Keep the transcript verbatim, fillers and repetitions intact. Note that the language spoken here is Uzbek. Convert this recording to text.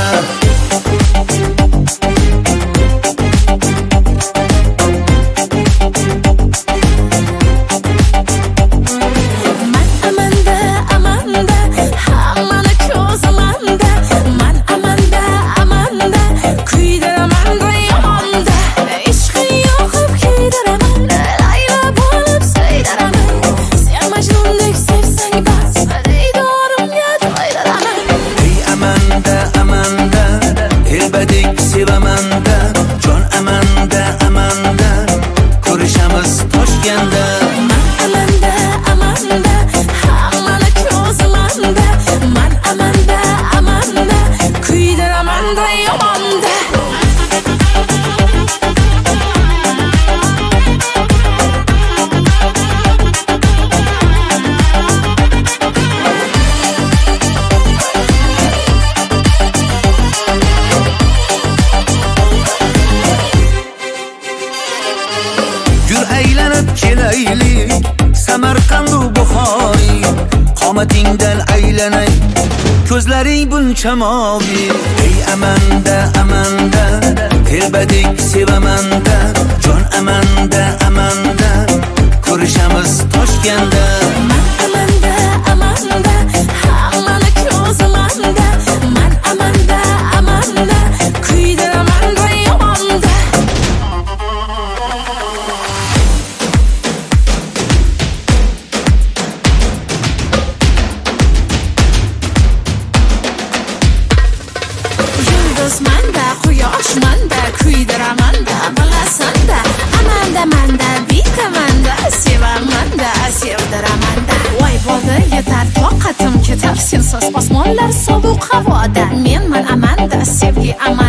Samarqandu Buxoriy qomatingdan aylanay ko'zlaring buncha moviy ey amanda amanda telbadik sevamanda jon amanda amanda ko'rishamiz Toshkentda amanda amanda hammani ko'zimanda man amanda amanda kuydiraman yomonda yulduzmanda quyoshmanda kuydiramanda bilasanda amanda manda bitamanda sevamanda sevdiramanda voy bo'ldi yetar toqatim ketar sensiz osmonlar sovuq havoda menman amanda sevgi amanda